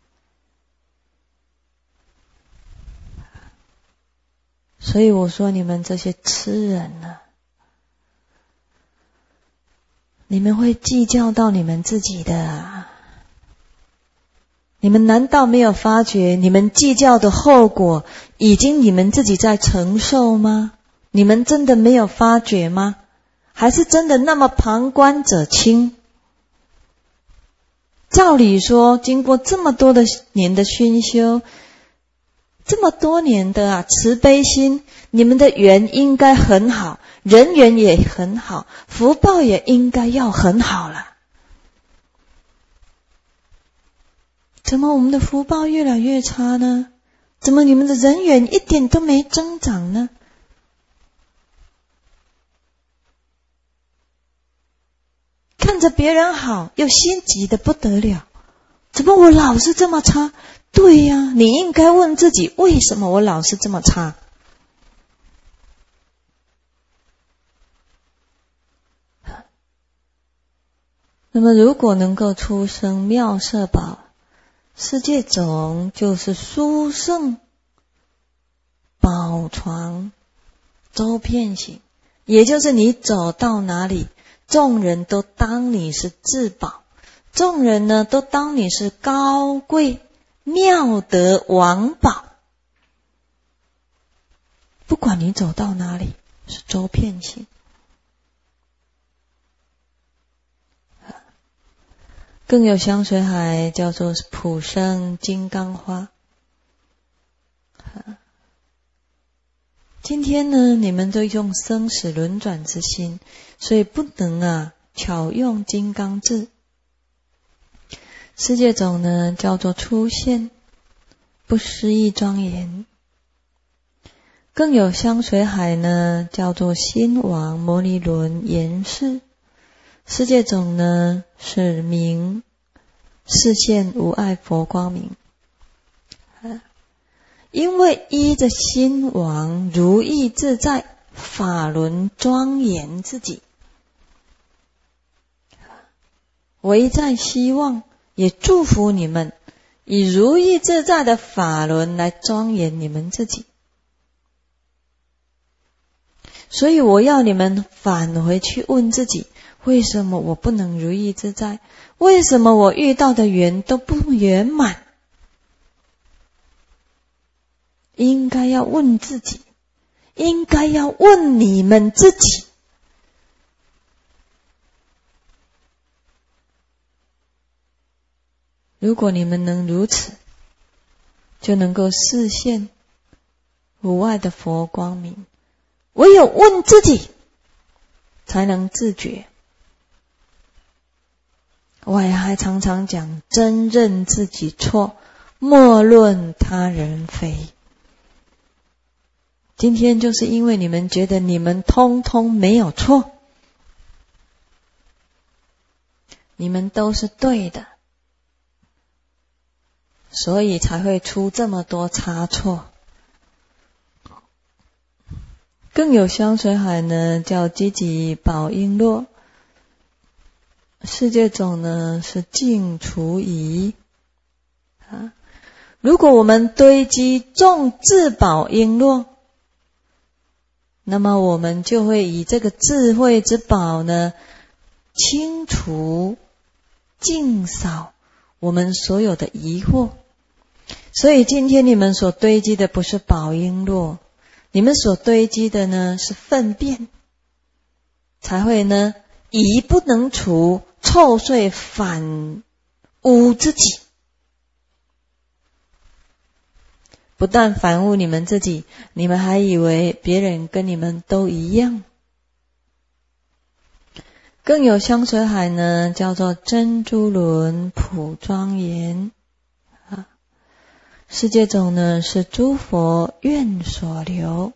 所以我说你们这些痴人呢、啊，你们会计较到你们自己的啊！你们难道没有发觉你们计较的后果已经你们自己在承受吗？你们真的没有发觉吗？还是真的那么旁观者清？照理说，经过这么多的年的熏修，这么多年的啊慈悲心，你们的缘应该很好，人缘也很好，福报也应该要很好了。怎么我们的福报越来越差呢？怎么你们的人缘一点都没增长呢？看着别人好，又心急得不得了，怎么我老是这么差？对呀，你应该问自己，为什么我老是这么差？那么如果能够出生妙色宝，世界种就是殊胜宝床周遍行，也就是你走到哪里，众人都当你是至宝，众人呢都当你是高贵妙德王宝，不管你走到哪里是周遍行。更有香水海叫做普生金刚花。今天呢，你们都用生死轮转之心，所以不能啊巧用金刚智。世界种呢叫做出现，不思议庄严。更有香水海呢叫做心王摩尼轮严饰。世界种呢是明视现无碍佛光明。因为依着心王如意自在，法轮庄严自己，我一再希望也祝福你们以如意自在的法轮来庄严你们自己。所以我要你们返回去问自己，为什么我不能如意自在？为什么我遇到的缘都不圆满？应该要问自己，应该要问你们自己。 如果你们能如此，就能够示现无碍的佛光明。唯有问自己，才能自觉。我也还常常讲，真认自己错，莫论他人非。今天就是因为你们觉得你们通通没有错，你们都是对的，所以才会出这么多差错。更有香水海呢，叫积极宝璎珞，世界种呢是净除疑啊。如果我们堆积众智宝璎珞，那么我们就会以这个智慧之宝呢，清除净扫我们所有的疑惑。所以今天你们所堆积的不是宝璎珞，你们所堆积的呢是粪便，才会呢疑不能除，臭秽反污自己。不但反污你们自己，你们还以为别人跟你们都一样。更有香水海呢，叫做珍珠轮普庄严啊。世界种呢是诸佛愿所留，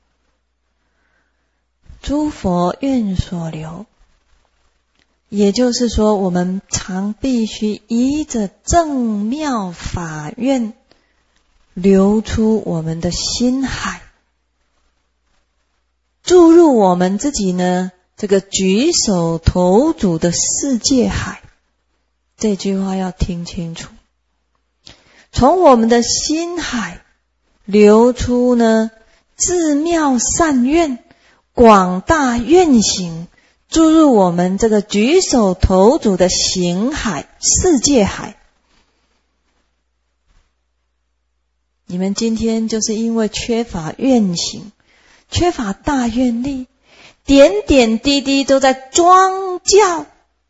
诸佛愿所留，也就是说，我们常必须依着正妙法愿流出我们的心海，注入我们自己呢这个举手投足的世界海。这句话要听清楚，从我们的心海流出呢至妙善愿，广大愿行，注入我们这个举手投足的行海世界海。你们今天就是因为缺乏愿行，缺乏大愿力，点点滴滴都在装教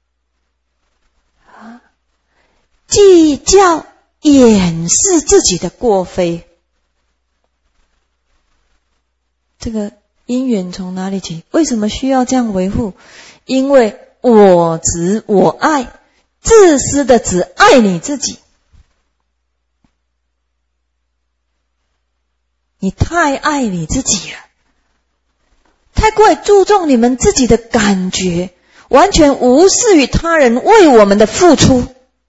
啊，计较掩饰自己的过非。这个因缘从哪里起？为什么需要这样维护？因为我执我爱，自私的只爱你自己。你太爱你自己了，太过注重你们自己的感觉，完全无视于他人为我们的付出。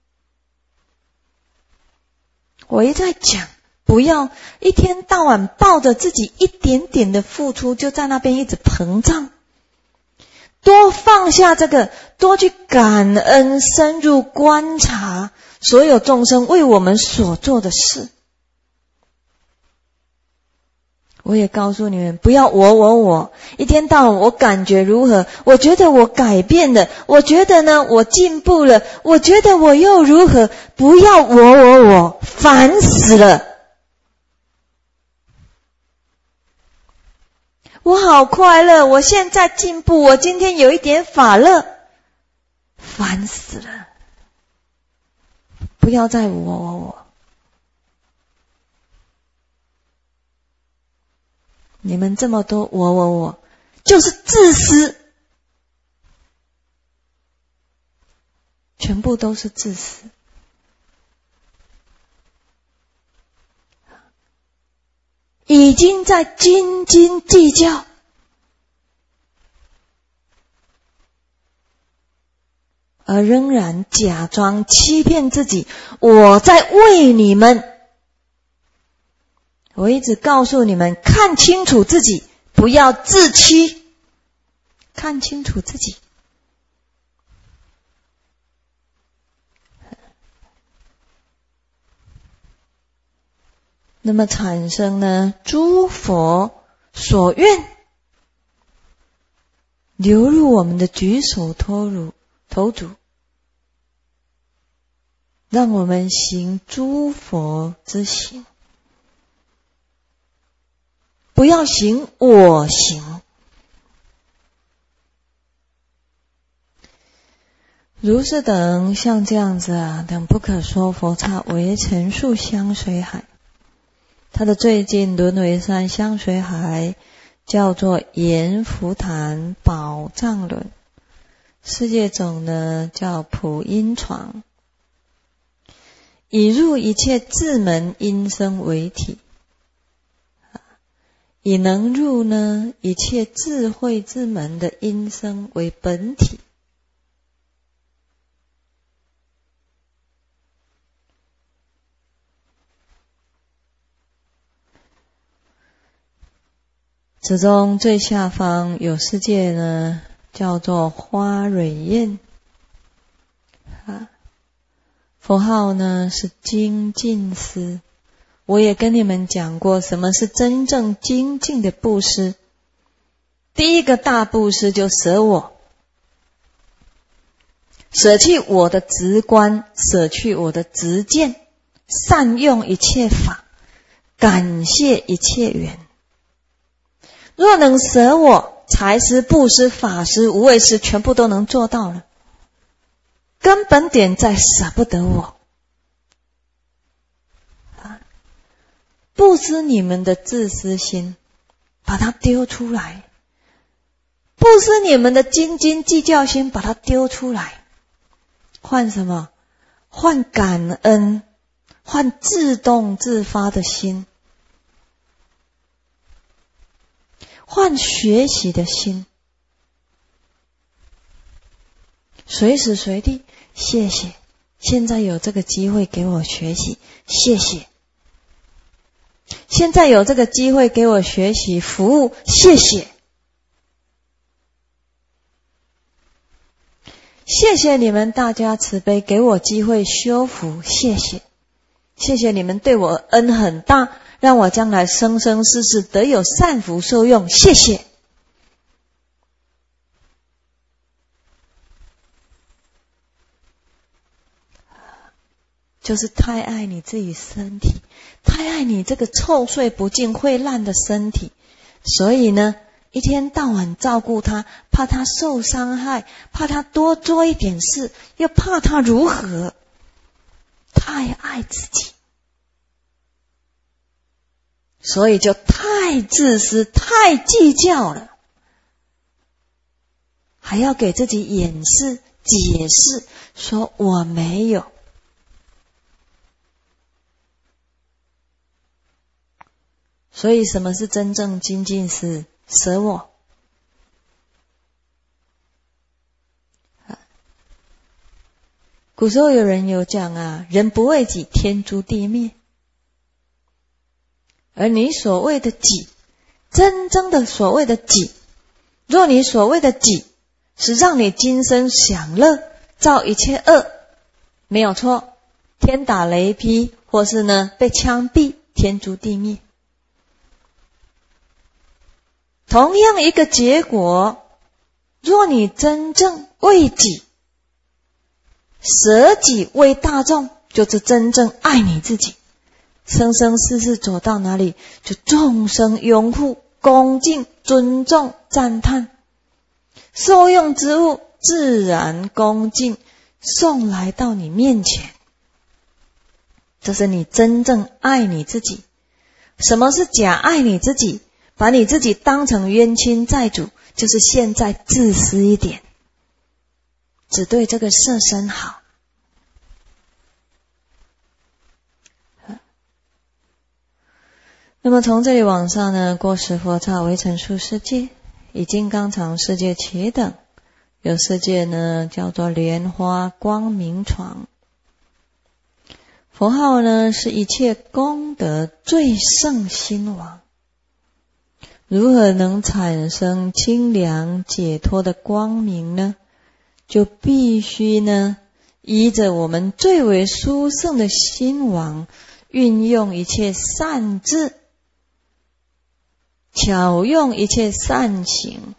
我一再讲，不要一天到晚抱着自己一点点的付出，就在那边一直膨胀。多放下这个，多去感恩，深入观察所有众生为我们所做的事。我也告诉你们，不要我我我，一天到晚我感觉如何，我觉得我改变了，我觉得呢我进步了，我觉得我又如何，不要我我我，烦死了。我好快乐，我现在进步，我今天有一点法乐，烦死了。不要再我我我。你们这么多我我我，就是自私，全部都是自私。已经在斤斤计较，而仍然假装欺骗自己，我在为你们。我一直告诉你们，看清楚自己，不要自欺，看清楚自己。那么产生呢，诸佛所愿流入我们的举手投足投足，让我们行诸佛之行，不要行我行。 如是等像这样子啊，等不可说佛刹为尘数香水海。它的最近轮为山香水海，叫做阎浮檀宝藏轮。世界种呢叫普音床，以入一切智门音声为体，以能入呢一切智慧之门的音声为本体。此中最下方有世界呢，叫做花蕊焰啊，佛号呢是精进施。我也跟你们讲过，什么是真正精进的布施。第一个大布施就舍我，舍弃我的直观，舍去我的直见，善用一切法，感谢一切缘。若能舍我，财施、布施、法施、无畏施，全部都能做到了。根本点在舍不得我。布施你们的自私心，把它丢出来；布施你们的斤斤计较心，把它丢出来。换什么？换感恩，换自动自发的心，换学习的心，随时随地谢谢，现在有这个机会给我学习，谢谢。现在有这个机会给我学习服务，谢谢。谢谢你们大家慈悲，给我机会修福，谢谢。谢谢你们对我恩很大，让我将来生生世世得有善福受用，谢谢。就是太爱你自己身体，太爱你这个臭碎不净会烂的身体，所以呢一天到晚照顾他，怕他受伤害，怕他多做一点事，又怕他如何，太爱自己，所以就太自私，太计较了，还要给自己掩饰解释，说我没有。所以什么是真正精进施？舍我。古时候有人有讲啊，人不为己，天诛地灭。而你所谓的己，真正的所谓的己，若你所谓的己是让你今生享乐，造一切恶，没有错，天打雷劈，或是呢被枪毙，天诛地灭。同样一个结果，若你真正为己，舍己为大众，就是真正爱你自己，生生世世走到哪里，就众生拥护、恭敬、尊重、赞叹，受用之物自然恭敬送来到你面前，这是你真正爱你自己。什么是假爱你自己？把你自己当成冤亲债主，就是现在自私一点，只对这个色身好。那么从这里往上呢，过十佛刹为尘数世界，以金刚常世界起等，有世界呢叫做莲花光明床。佛号呢是一切功德最胜心王。如何能产生清凉解脱的光明呢？就必须呢依着我们最为殊胜的心王，运用一切善智，巧用一切善行，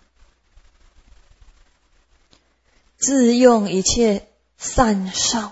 自用一切善受。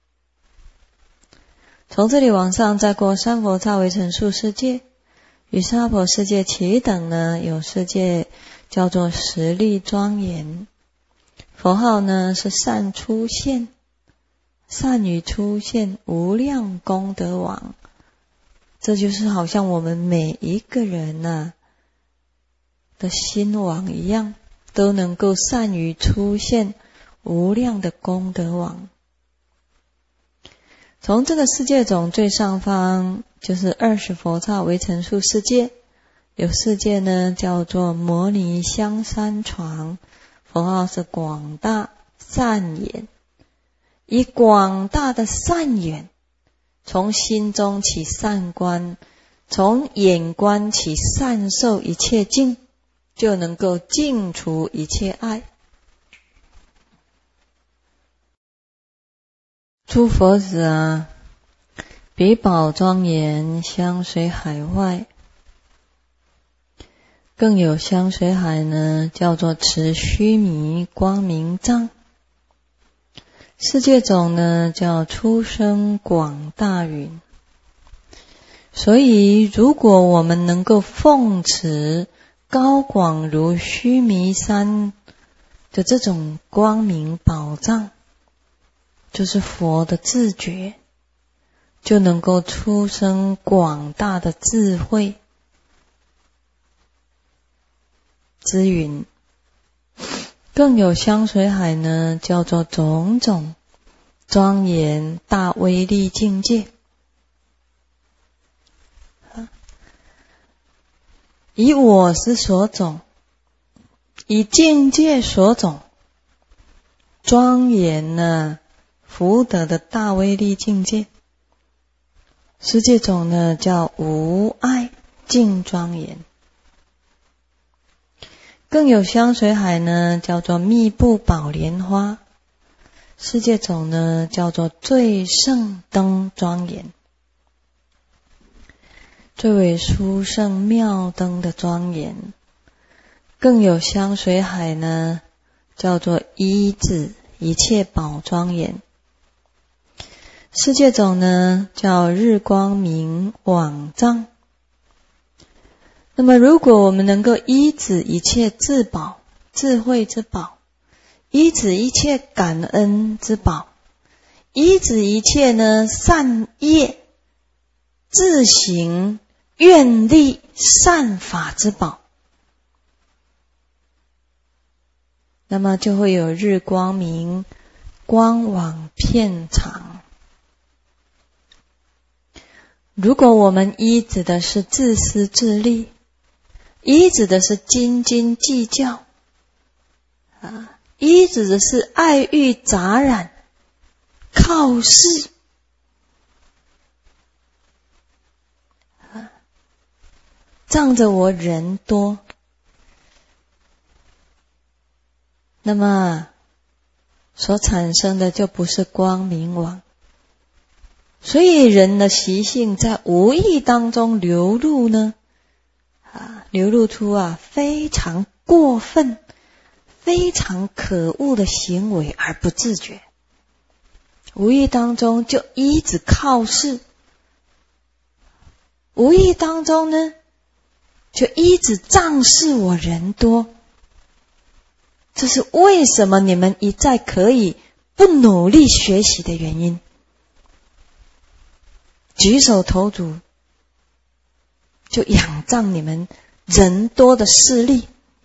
从这里往上再过三佛刹为尘数世界，与娑婆世界齐等呢，有世界叫做十力庄严。 佛号呢是善出现，善于出现无量功德王。这就是好像我们每一个人啊的心王一样，都能够善于出现无量的功德王。从这个世界种最上方就是二十佛刹为成数世界，有世界呢叫做摩尼香山床，佛号是广大善眼，以广大的善眼，从心中起善观，从眼观起善受一切境，就能够净除一切爱。诸佛子啊，比宝庄严，香水海外。更有香水海呢，叫做持须弥光明藏。世界种呢，叫出生广大云。所以，如果我们能够奉持高广如须弥山的这种光明宝藏，就是佛的自觉，就能够出生广大的智慧之云。更有香水海呢，叫做种种庄严大威力境界。以我识所种，以境界所种，庄严呢福德的大威力境界。世界种呢叫无碍净庄严。更有香水海呢，叫做密布宝莲花。世界种呢叫做最胜灯庄严，最为殊胜妙灯的庄严。更有香水海呢，叫做一子一切宝庄严。世界种呢叫日光明网藏。那么如果我们能够依止一切至宝，智慧之宝，依止一切感恩之宝，依止一切呢善业自行愿力善法之宝，那么就会有日光明光网遍长。如果我们依止的是自私自利，依止的是斤斤计较啊，依止的是爱欲杂染好事啊，仗着我人多，那么所产生的就不是光明网。所以人的习性在无意当中流露呢啊，流露出啊非常过分非常可恶的行为而不自觉，无意当中就一直好事，无意当中呢就一直仗势我人多。这是为什么你们一再可以不努力学习的原因。举手投足就仰仗你们人多的势力。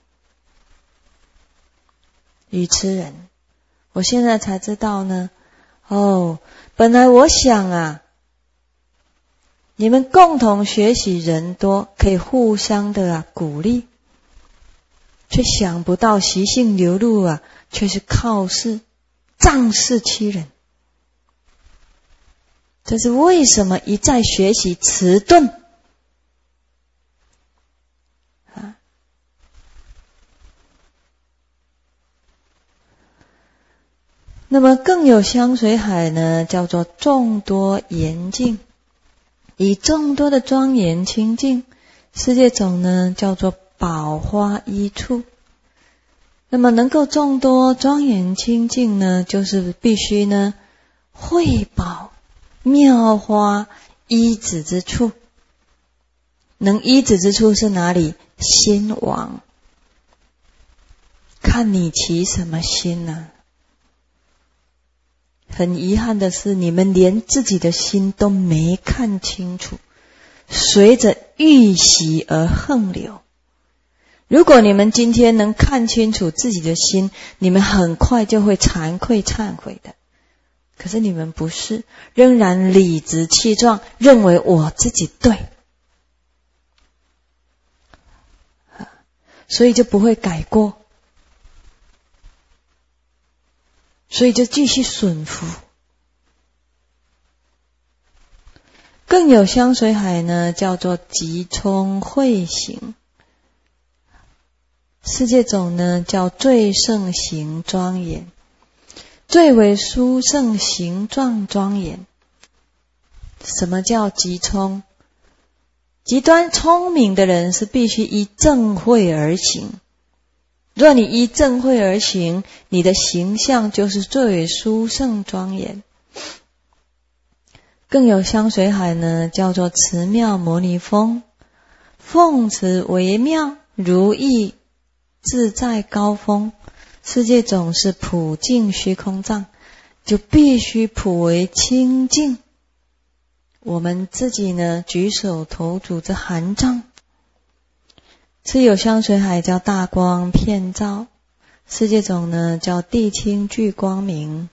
愚痴人，我现在才知道呢，哦，本来我想啊，你们共同学习人多，可以互相的啊鼓励，却想不到习性流露啊，却是靠势仗势欺人。这是为什么一再学习迟钝啊？那么更有香水海呢，叫做众多严净，以众多的庄严清净。世界种呢叫做宝花一处。那么能够众多庄严清净呢，就是必须呢慧宝妙花依止之处。能依止之处是哪里？心王。看你起什么心呢、啊？ 很遗憾的是，你们连自己的心都没看清楚，随着欲习而横流。如果你们今天能看清楚自己的心，你们很快就会惭愧忏悔的。可是你们不是，仍然理直气壮，认为我自己对，所以就不会改过，所以就继续损福。更有香水海呢，叫做即冲会行。世界种呢，叫最胜行庄严，最为殊胜形状庄严。什么叫即冲？极端聪明的人是必须依正慧而行。若你依正慧而行，你的形象就是最为殊胜庄严。更有香水海呢，叫做慈妙摩尼峰，奉持微妙如意自在高峰。世界总是普净虚空藏，就必须普为清净。我们自己呢，举手投足之含藏。此有香水海叫大光遍照，世界种呢叫地清具光明。